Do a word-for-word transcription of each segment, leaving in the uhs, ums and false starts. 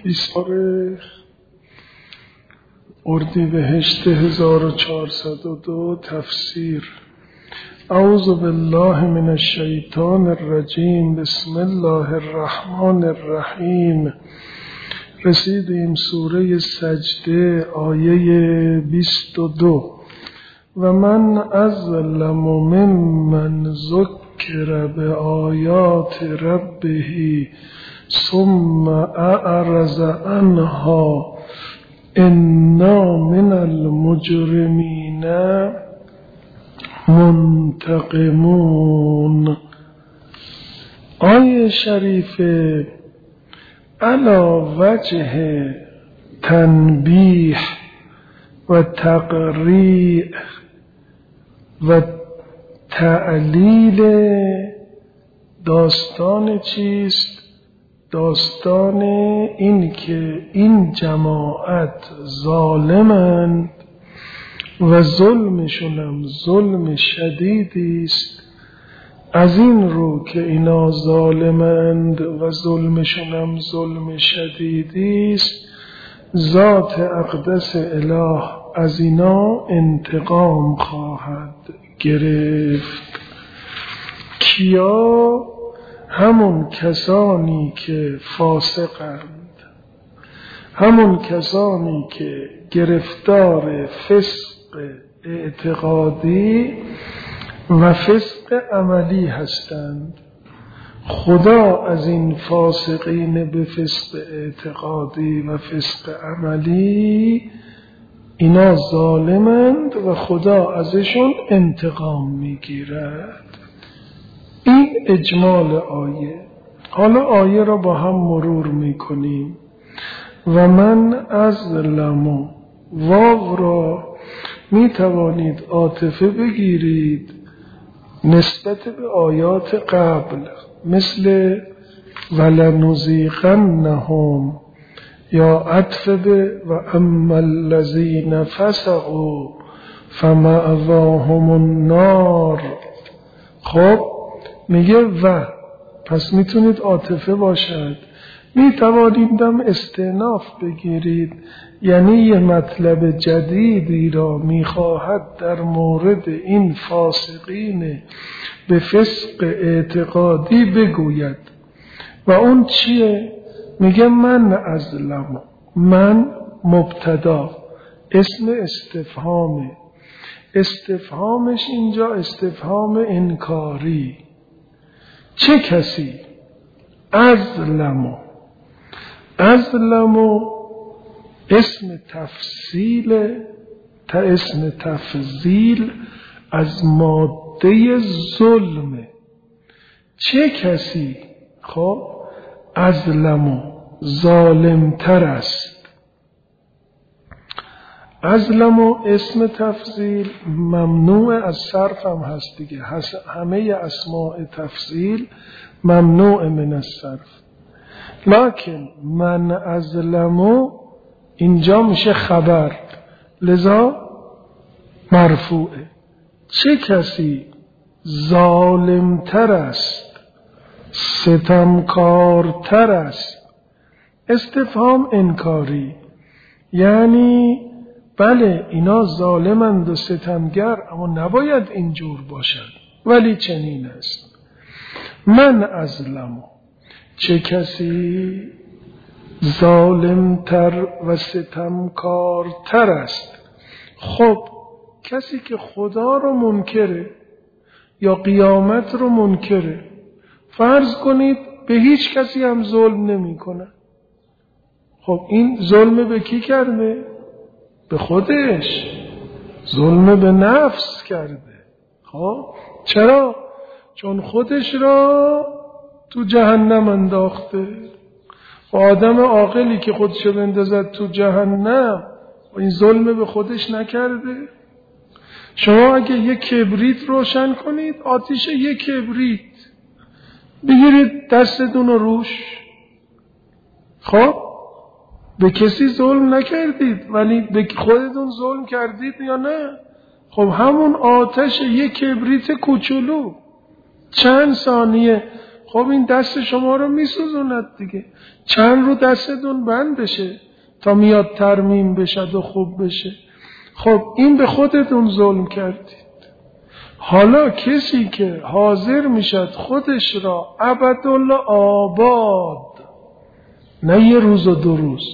بیست اردیبهشت هزار و چهارصد و دو تفسیر. اعوذ بالله من الشیطان الرجیم. بسم الله الرحمن الرحیم. رسیدیم سوره سجده آیه بیست و دو. و من اظلم ممن ذکر به آیات ربه ثم اعرض عنها انا من المجرمین منتقمون. آیه شریفه علی وجه تنبیه و تقریع و تعلیل داستان چیست؟ داستان این که این جماعت ظالمند و ظلمشونم ظلم شدیدی است. از این رو که اینا ظالمند و ظلمشونم ظلم شدیدی است، ذات اقدس اله از اینا انتقام خواهد گرفت. کیا؟ همون کسانی که فاسقند، همون کسانی که گرفتار فسق اعتقادی و فسق عملی هستند. خدا از این فاسقین به فسق اعتقادی و فسق عملی اینا ظالمند و خدا ازشون انتقام میگیرد. این اجمال آیه. حالا آیه را با هم مرور میکنیم. و من اظلم، واو را میتوانید عاطفه بگیرید نسبت به آیات قبل، مثل ولنذیقنهم، یا عطف به و اما الذین فسقوا فمأواهم النار. خب میگه و، پس میتونید عاطفه باشد. میتوانیدم استئناف بگیرید، یعنی یه مطلب جدیدی را میخواهد در مورد این فاسقین به فسق اعتقادی بگوید. و اون چیه؟ میگه من اظلم. من مبتدا، اسم استفهامه. استفهامش اینجا استفهام انکاری. چه کسی؟ اظلم. اظلم اسم تفصیل، تا اسم تفضیل از ماده ظلمه. چه کسی؟ خب اظلم ظالمتر است. اظلم اسم تفضیل ممنوع از صرف هم هست دیگه. همه اسماء تفضیل ممنوع من الصرف. لکن من اظلم اینجا میشه خبر، لذا مرفوعه. چه کسی ظالمتر است، ستمکارتر است. استفهام انکاری، یعنی بله اینا ظالمند و ستمگر، اما نباید اینجور باشد، ولی چنین است. من اظلم، چه کسی ظالمتر و ستمکارتر است. خب کسی که خدا رو منکره یا قیامت رو منکره، فرض کنید به هیچ کسی هم ظلم نمی کنه. خب این ظلم به کی کرده؟ به خودش. ظلم به نفس کرده. خب چرا؟ چون خودش را تو جهنم انداخته. و آدم عاقلی که خودش بندازد تو جهنم، و این ظلم به خودش نکرده. شما اگه یک کبریت روشن کنید، آتیش یک کبریت، بگیرید دستتون رو روش، خب به کسی ظلم نکردید، ولی به خودتون ظلم کردید یا نه؟ خب همون آتش یک کبریت کوچولو چند ثانیه خب این دست شما رو میسوزوند دیگه، چند رو دستتون بند بشه تا میاد ترمیم بشد و خوب بشه. خب این به خودتون ظلم کردید. حالا کسی که حاضر میشد خودش را ابدالآباد، نه یه روز و دو روز،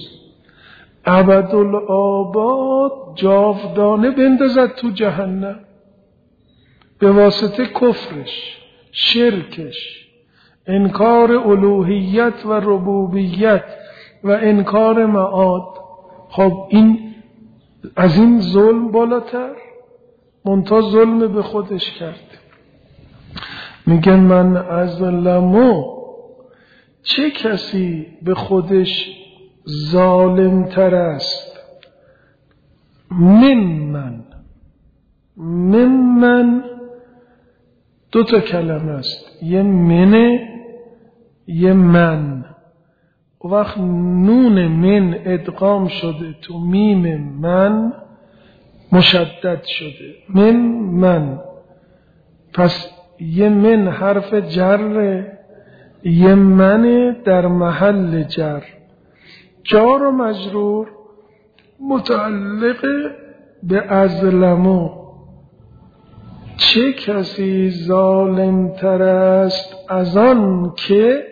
ابدالآباد جاودانه بندازد تو جهنم به واسطه کفرش، شرکش، انکار الوهیت و ربوبیت و انکار معاد، خب این از این ظلم بالاتر؟ منتها ظلم به خودش کرد. میگه من ازلمو، چه کسی به خودش ظالم تر است؟ ممن، ممن دو تا کلمه است، یه منه یه من. و وقت نون من ادغام شده تو میم من مشدد شده، من من، پس یه من حرف جر، یه من در محل جر، جار و مجرور متعلق به ازلمو. چه کسی ظالم تر است از آن که،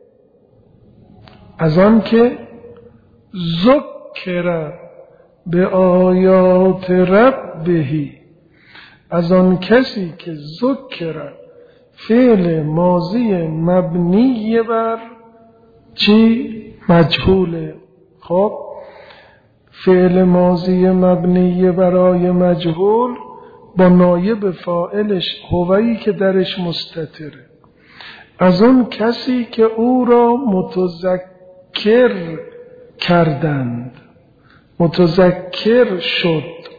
از آن که ذکر به آیات ربه، از آن کسی که ذکر فعل ماضی مبنی بر چی؟ مجهوله. خب فعل ماضی مبنی برای مجهول با نایب فاعلش هوایی که درش مستتره. از اون کسی که او را متذکر کردند، متذکر شد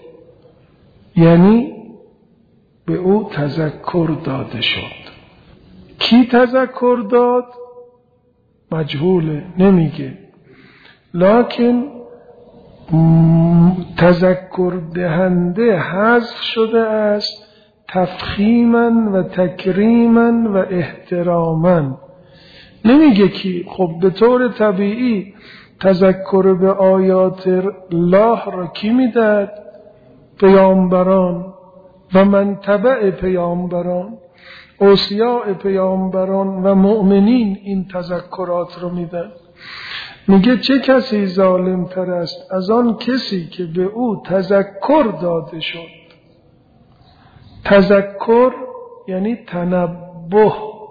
یعنی به او تذکر داده شد. کی تذکر داد؟ مجهوله، نمیگه، لکن تذکر دهنده حذف شده است تفخیما و تکریما و احتراما. نمیگه کی. خب به طور طبیعی تذکر به آیات الله را کی میداد؟ پیامبران و من تبع پیامبران، اوصیاء پیامبران و مؤمنین این تذکرات رو میدن. میگه چه کسی ظالم تر است از آن کسی که به او تذکر داده شد. تذکر یعنی تنبه،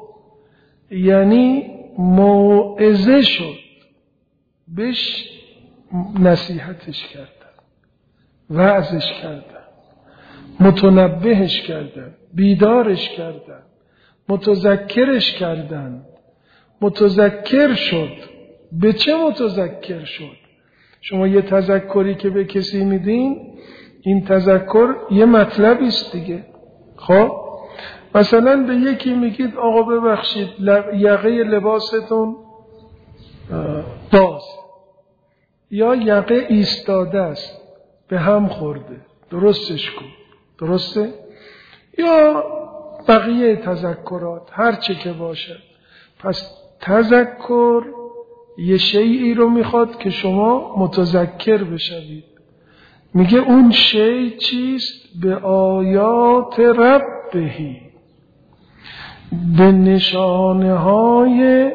یعنی موعظه شد، بهش نصیحتش کردن، وعظش کردن، متنبهش کردن، بیدارش کردن، متذکرش کردن، متذکر شد. به چه متذکر شد؟ شما یه تذکری که به کسی میدین، این تذکر یه مطلبی است دیگه. خب مثلا به یکی میگید آقا ببخشید یقه لباستون باز، یا یقه ایستاده است به هم خورده، درستش کن، درسته؟ یا بقیه تذکرات هر چه که باشه. پس تذکر یه شیئی رو میخواد که شما متذکر بشوید. میگه اون شیء چیست؟ به آیات ربهی، به نشانه های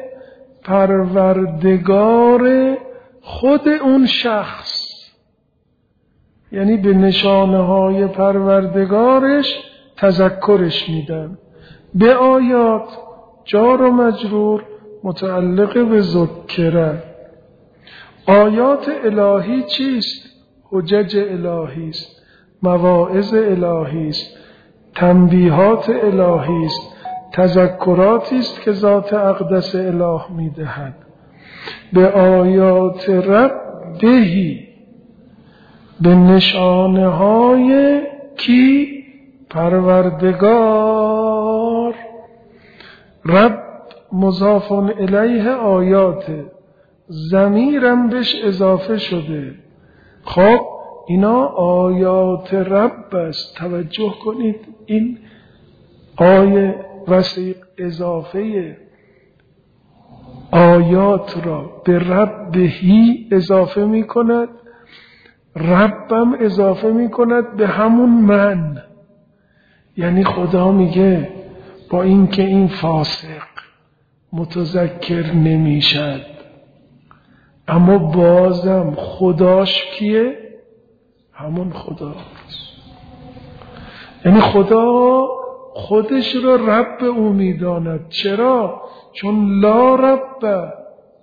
پروردگار خود اون شخص، یعنی به نشانه های پروردگارش تذکرش میدن. به آیات جار و مجرور متعلق به ذکره. آیات الهی چیست؟ حجج الهی است، مواعظ الهی است، تنبیهات الهی است، تذکراتی است که ذات اقدس اله میدهد. به آیات ربهی، به نشانه های کی؟ پروردگار. رب مضاف الیه آیات، ضمیرم بهش اضافه شده. خب اینا آیات رب است. توجه کنید این آیه وسیق اضافه آیات را به ربهی اضافه می کند، ربم اضافه می کند به همون من. یعنی خدا میگه با اینکه این فاسق متذکر نمیشد، اما بازم خداش کیه؟ همون خداست. یعنی خدا خودش را رب او میداند. چرا؟ چون لا رب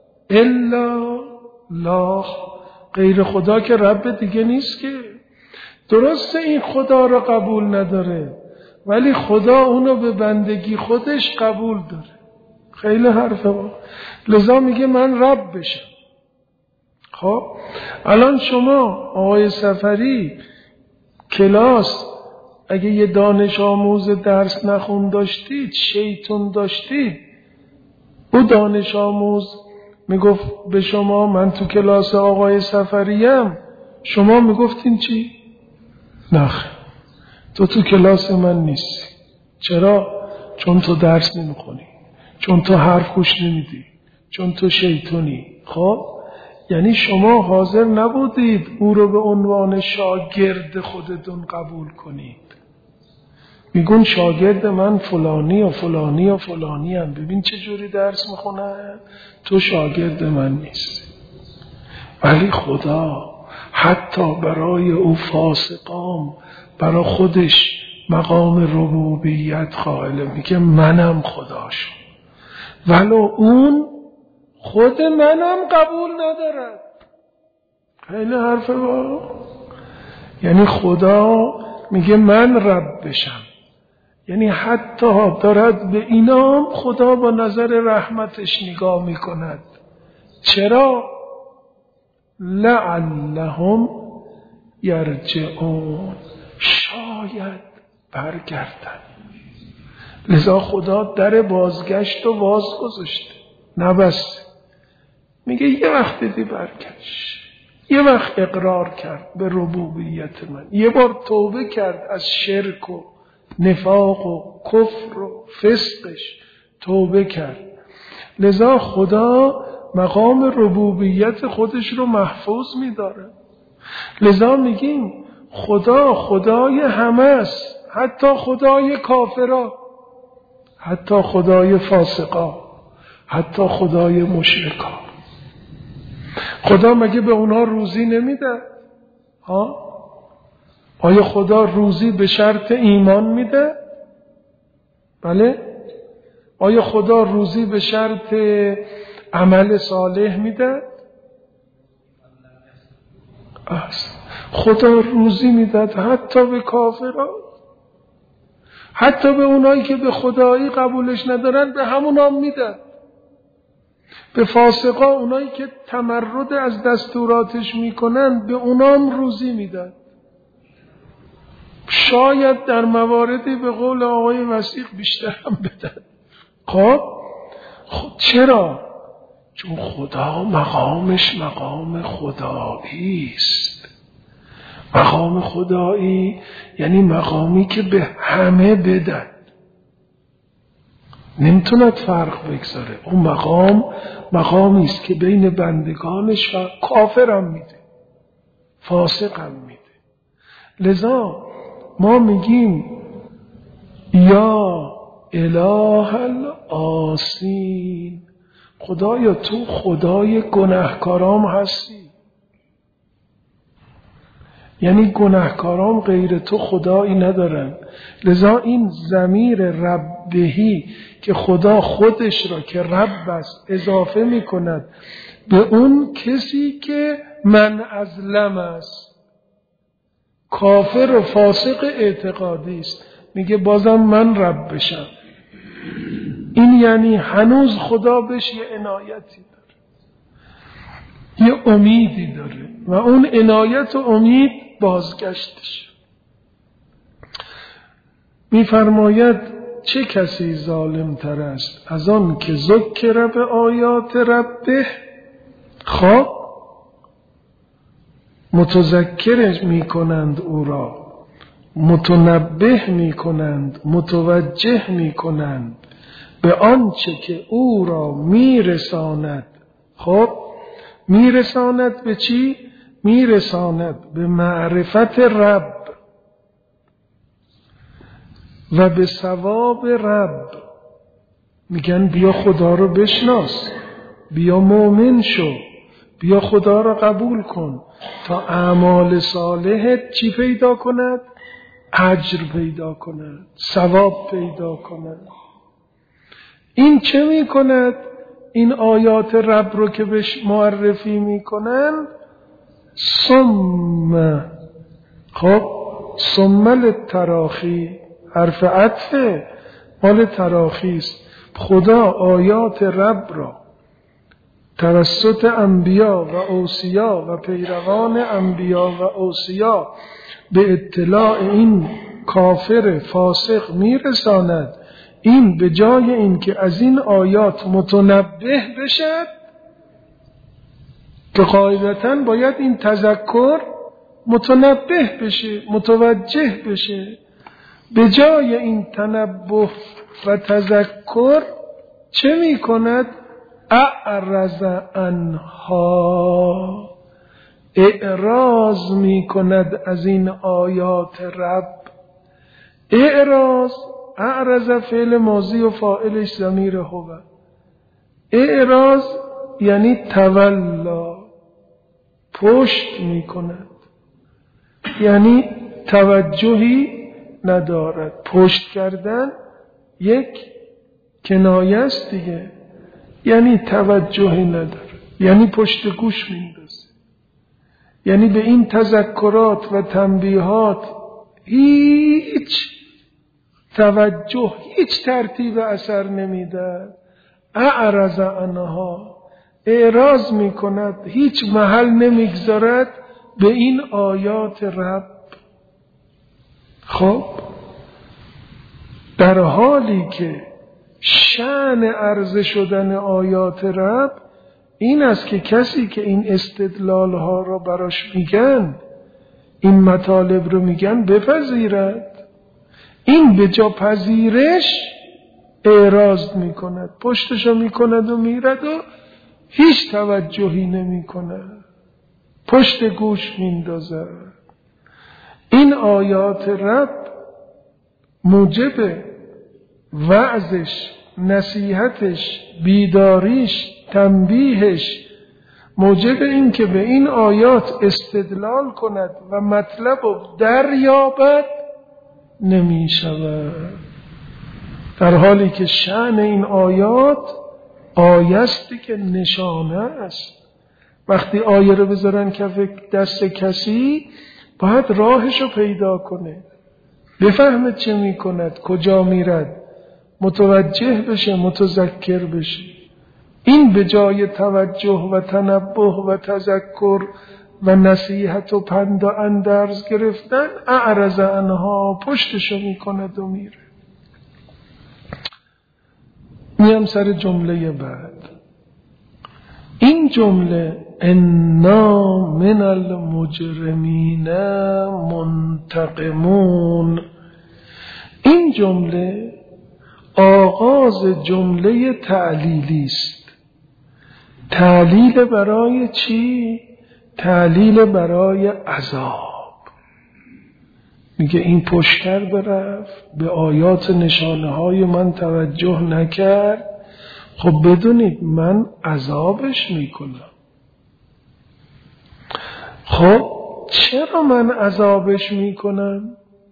الا لا، غیر خدا که رب دیگه نیست که. درسته این خدا را قبول نداره، ولی خدا اونو به بندگی خودش قبول داره. خیلی حرفه با. لذا میگه من رب بشم. خب الان شما آقای سفری کلاس اگه یه دانش آموز درس نخون داشتید، شیطون داشتید، او دانش آموز میگفت به شما من تو کلاس آقای سفریم، شما میگفتین چی؟ نخ تو تو کلاس من نیستی. چرا؟ چون تو درس نمیخونی، چون تو حرف گوش نمیدی، چون تو شیطونی. خب یعنی شما حاضر نبودید او رو به عنوان شاگرد خودتون قبول کنید. میگون شاگرد من فلانی و فلانی و فلانی هم، ببین چه جوری درس میخونن، تو شاگرد من نیستی. ولی خدا حتی برای او فاسقام برای خودش مقام ربوبیت قائل، میگه منم خداشم، ولو اون خود منم قبول ندارد. خیلی حرفه با. یعنی خدا میگه من رب بشم، یعنی حتی دارد به اینام خدا با نظر رحمتش نگاه میکند. چرا؟ لعلهم یرجعون، شاید برگردن. لذا خدا در بازگشت و باز گذاشته، نبسته. میگه یه وقت دیدی برگشت، یه وقت اقرار کرد به ربوبیت من، یه بار توبه کرد از شرک و نفاق و کفر و فسقش، توبه کرد. لذا خدا مقام ربوبیت خودش رو محفوظ می‌داره. لذا میگیم خدا خدای همه است، حتی خدای کافرا، حتی خدای فاسقا، حتی خدای مشرکا. خدا مگه به اونا روزی نمیده؟ ها؟ آیا خدا روزی به شرط ایمان میده؟ بله؟ آیا خدا روزی به شرط عمل صالح میده؟ خدا روزی میداد حتی به کافران، حتی به اونایی که به خدایی قبولش ندارن به همونا میداد. به فاسقا، اونایی که تمرد از دستوراتش میکنن، به اونام روزی میداد. شاید در مواردی به قول آقای وثیق بیشتر هم بدن. خب خب چرا؟ چون خدا مقامش مقام خدایی است. مقام خدایی یعنی مقامی که به همه بدن، نمیتوند فرق بگذاره. اون مقام مقامی است که بین بندگانش و کافرم میده، فاسقم میده. لذا ما میگیم یا اله العاصین، خدایا تو خدای گناهکارام هستی. یعنی گناهکارام غیر تو خدایی ندارن. لذا این ضمیر ربهی که خدا خودش را که رب است اضافه می کند به اون کسی که من ازلم است، کافر و فاسق اعتقادی است، میگه بازم من رب بشم. این یعنی هنوز خدا بهش یه عنایتی داره، یه امیدی داره و اون عنایت و امید بازگشتش. میفرماید چه کسی ظالم تر است از آن که ذکر به آیات ربه، خب متذکر می کنند او را، متنبه می کنند، متوجه می کنند به آنچه که او را میرساند. خب میرساند به چی؟ میرساند به معرفت رب و به ثواب رب. میگن بیا خدا رو بشناس، بیا مؤمن شو، بیا خدا رو قبول کن تا اعمال صالحت چی پیدا کند؟ اجر پیدا کند، ثواب پیدا کند. این چه میکند؟ این آیات رب رو که بهش معرفی میکنن ثم، خب ثم للتراخی، حرف عطف مال تراخی است. خدا آیات رب را توسط انبیا و اوصیا و پیروان انبیا و اوصیا به اطلاع این کافر فاسق میرساند. این به جای این که از این آیات متنبه بشد، که قاعدتاً باید این تذکر متنبه بشه، متوجه بشه، به جای این تنبه و تذکر چه می کند؟ اعرض عنها، اعراض می کند از این آیات رب. اعراض، اعرض فعل ماضی و فاعلش ضمیر هو. اعراض یعنی تولا، پشت می کند، یعنی توجهی ندارد. پشت کردن یک کنایه است دیگه، یعنی توجهی نداره، یعنی پشت گوش میندازه، یعنی به این تذکرات و تنبیهات هیچ توجه، هیچ ترتیب اثر نمیده. اعرض عنها، اعراض میکند، هیچ محل نمیگذارد به این آیات رب. خب در حالی که شأن عرضه شدن آیات رب این است که کسی که این استدلال ها را براش میگن، این مطالب رو میگن، بپذیرد. این به جا پذیرش اعراض میکند، پشتشو میکند و میرد و هیچ توجهی نمیکند، پشت گوش میندازد. این آیات رب موجب وعظش، نصیحتش، بیداریش، تنبیهش، موجب این که به این آیات استدلال کند و مطلب رو دریابد نمی شود. در حالی که شأن این آیات آیستی که نشانه است. وقتی آیه رو بذارن کف دست کسی باید راهشو پیدا کنه، بفهمه چه میکند، کجا میرد، متوجه بشه، متذکر بشه. این به جای توجه و تنبه و تذکر و نصیحت و پند و اندرز گرفتن، اعرض عنها، پشتشو میکند و میره. میام سر جمله بعد. این جمله انا من المجرمین منتقمون، این جمله آغاز جمله تعلیلی است. تعلیل برای چی؟ تعلیل برای عذاب. میگه این پشتر برفت، به آیات نشانه های من توجه نکرد، خب بدونید من عذابش میکنم. خب چرا من عذابش میکنم؟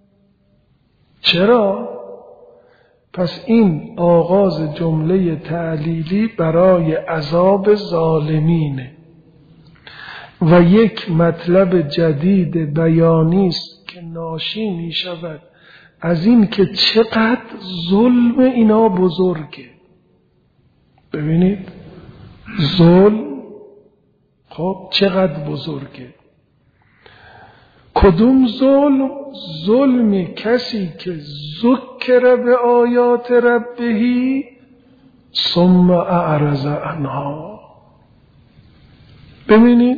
چرا؟ پس این آغاز جمله تعلیلی برای عذاب ظالمینه و یک مطلب جدید بیانی است که ناشی می شود از این که چقدر ظلم اینا بزرگه. ببینید ظلم خب چقدر بزرگه. کدوم ظلم؟ ظلم کسی که ذکر به آیات ربهی ثم اعرض عنها. ببینید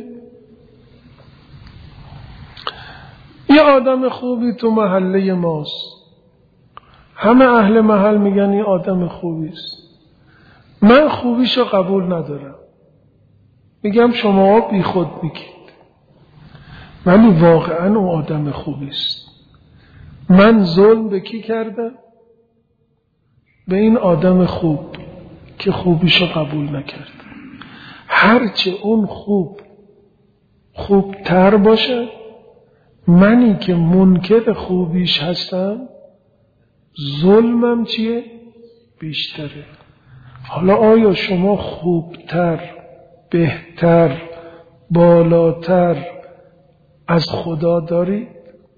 یه آدم خوبی تو محله ماست، همه اهل محل میگن این آدم خوبی است. من خوبیشو قبول ندارم، میگم شما بی خود میگید، ولی واقعا اون آدم خوبی است. من ظلم به کی کردم؟ به این آدم خوب که خوبیشو قبول نکرد. هرچه اون خوب خوبتر باشه، منی که منکر خوبیش هستم ظلمم چیه؟ بیشتره. حالا آیا شما خوبتر، بهتر، بالاتر از خدا دارید؟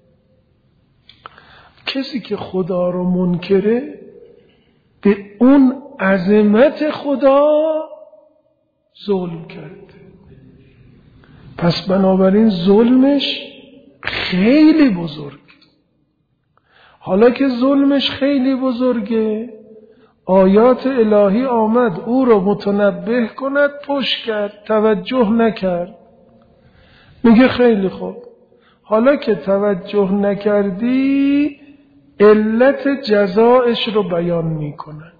کسی که خدا رو منکره به اون عظمت خدا ظلم کرده. پس بنابراین ظلمش خیلی بزرگ. حالا که ظلمش خیلی بزرگه، آیات الهی آمد او رو متنبه کند، پشت کرد، توجه نکرد. میگه خیلی خوب، حالا که توجه نکردی علت جزایش رو بیان میکند.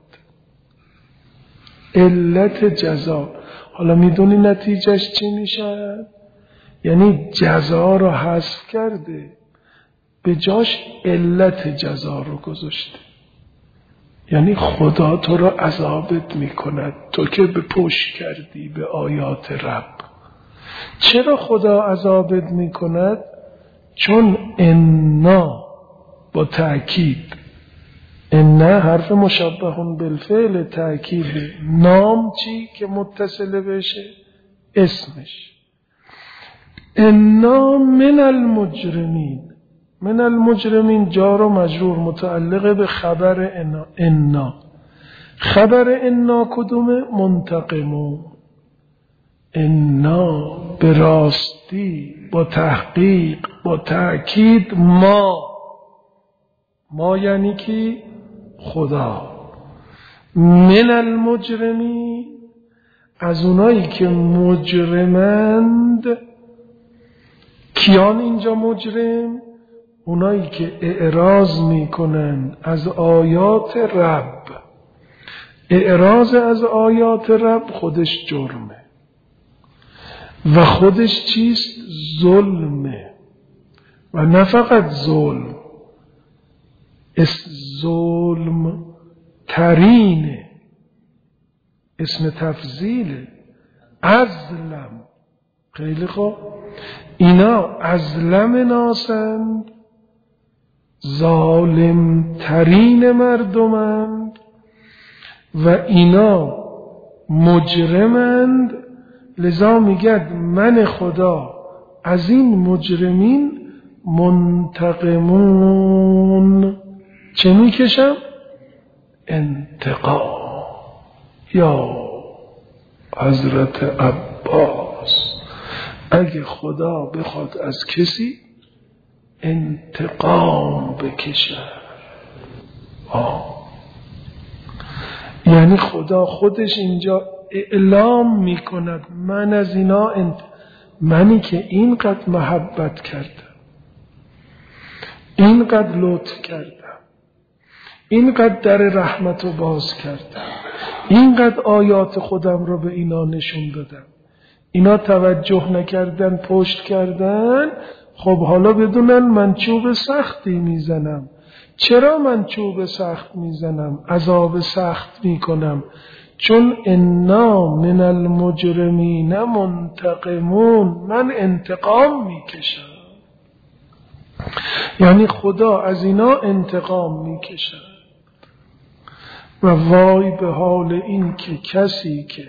علت جزا، حالا میدونی نتیجهش چی میشه؟ یعنی جزا رو حذف کرده، به جاش علت جزا رو گذاشته. یعنی خدا تو رو عذابت میکند تو که به پشت کردی به آیات رب. چرا خدا عذابت میکند؟ چون انا با تأکید، انا حرف مشبه بالفعل تأکید، نام چی که متصل بشه؟ اسمش. انا من المجرمین، من المجرمین جار و مجرور متعلق به خبر انا. انا خبر انا کدومه؟ منتقمون. انا به راستی، با تحقیق، با تأکید، ما ما یعنی کی؟ خدا. من المجرمین، از اونایی که مجرمند. کیان اینجا مجرم؟ اونایی که اعراض میکنن از آیات رب. اعراض از آیات رب خودش جرمه و خودش چیست؟ ظلمه. و نه فقط ظلم، اس ظلم ترینه، اسم تفضیله. ازلم. خیلی خوب، اینا ازلم ناسند، ظالم ترین مردمند و اینا مجرمند. لذا میگد من خدا از این مجرمین منتقمون. چه میکشم؟ انتقام. یا حضرت عباس، اگه خدا بخواد از کسی انتقام بکشه، آه. یعنی خدا خودش اینجا اعلام میکند من از اینا انت... منی که اینقدر محبت کردم، اینقدر لطف کردم، اینقدر در رحمت رو باز کردم، اینقدر آیات خودم رو به اینا نشون دادم، اینا توجه نکردن، پشت کردن. خب حالا بدونن من چوب سختی میزنم. چرا من چوب سخت میزنم؟ عذاب سخت میکنم چون انا من المجرمین منتقمون، من انتقام میکشم. یعنی خدا از اینا انتقام میکشد. و وای به حال این که کسی که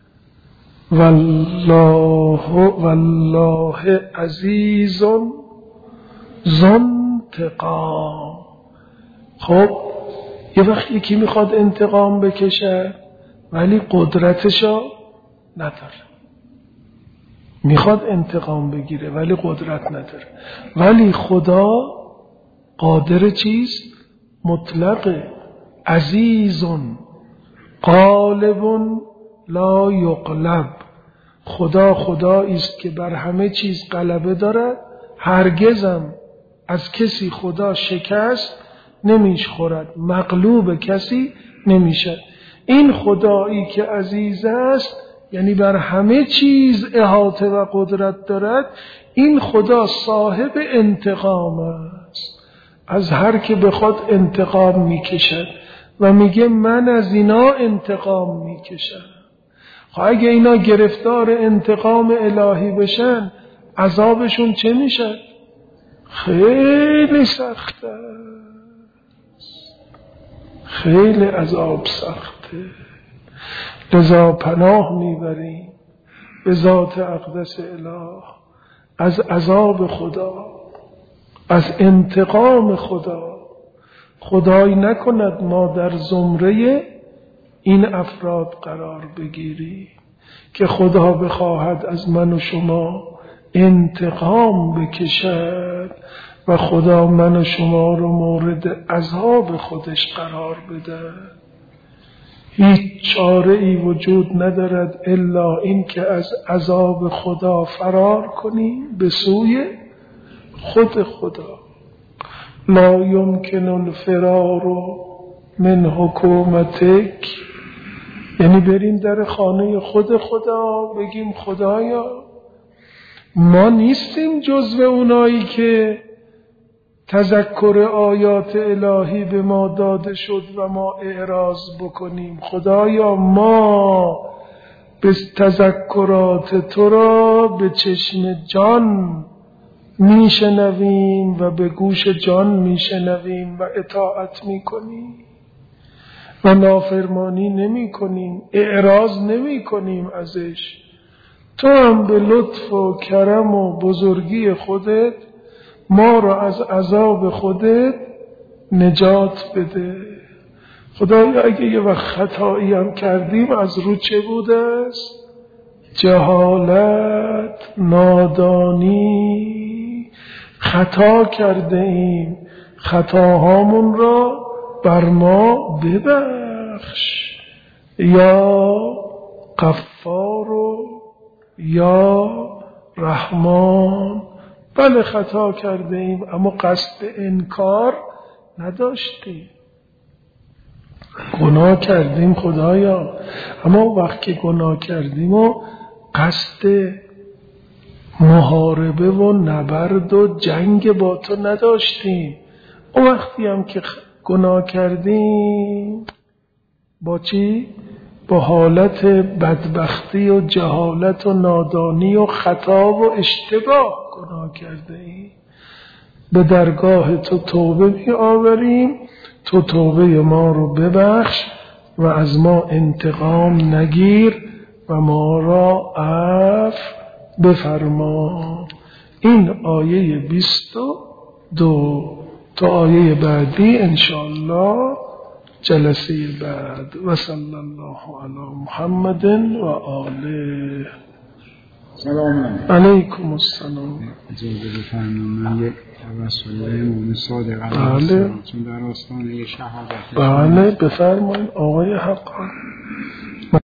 والله والله عزیز ذو انتقام. خب یه وقت یکی میخواد انتقام بکشه ولی قدرتشو نداره، میخواد انتقام بگیره ولی قدرت نداره. ولی خدا قادر چیست؟ مطلق، عزیزون غالبون لا یغلب. خدا خدایی است که بر همه چیز غلبه دارد، هرگزم از کسی خدا شکست نمیخورد، مغلوب کسی نمیشد. این خدایی که عزیز است، یعنی بر همه چیز احاطه و قدرت دارد، این خدا صاحب انتقام است، از هر که بخواد انتقام میکشد و میگه من از اینا انتقام میکشم. خب اگه اینا گرفتار انتقام الهی بشن عذابشون چه میشه؟ خیلی سخته، خیلی عذاب سخته. لذا پناه میبریم به ذات اقدس اله از عذاب خدا، از انتقام خدا. خدای نکند ما در زمره این افراد قرار بگیری که خدا بخواهد از من و شما انتقام بکشد و خدا من و شما رو مورد عذاب خودش قرار بده. هیچ چاره ای وجود ندارد الا این که از عذاب خدا فرار کنیم به سوی خود خدا. لا یمکن الفرار من حکومتک، یعنی بریم در خانه خود خدا بگیم خدایا ما نیستیم جزو اونایی که تذکر آیات الهی به ما داده شد و ما اعراض بکنیم. خدایا ما به تذکرات تو را به چشم جان میشنویم و به گوش جان میشنویم و اطاعت میکنیم و نافرمانی نمی کنیم، اعراض نمی کنیم ازش. تو هم به لطف و کرم و بزرگی خودت ما را از عذاب خودت نجات بده. خدایا اگه یه وقت خطایی هم کردیم از رو چه بوده است؟ جهالت، نادانی، خطا کرده ایم، خطاهامون را بر ما ببخش یا غفار و یا رحمان. بله خطا کرده ایم اما قصد انکار نداشتیم، گناه کردیم خدایا، اما وقتی گناه کردیم و قصد محاربه و نبرد و جنگ با تو نداشتیم. و وقتی هم که گناه کردیم با چی؟ با حالت بدبختی و جهالت و نادانی و خطا و اشتباه گناه کرده ایم. به درگاه تو توبه می آوریم، تو توبه ما رو ببخش و از ما انتقام نگیر و ما را عفو بفرما. این آیه بیست و دو تا آیه بعدی انشاءالله جلسه بعد. و صلی الله علی محمد و آله. سلام علیکم السلام. اجازه بفرمایید من یک توسل مومن صادق بله چون در آستانه شهادت بله بفرمایید آقای حقا.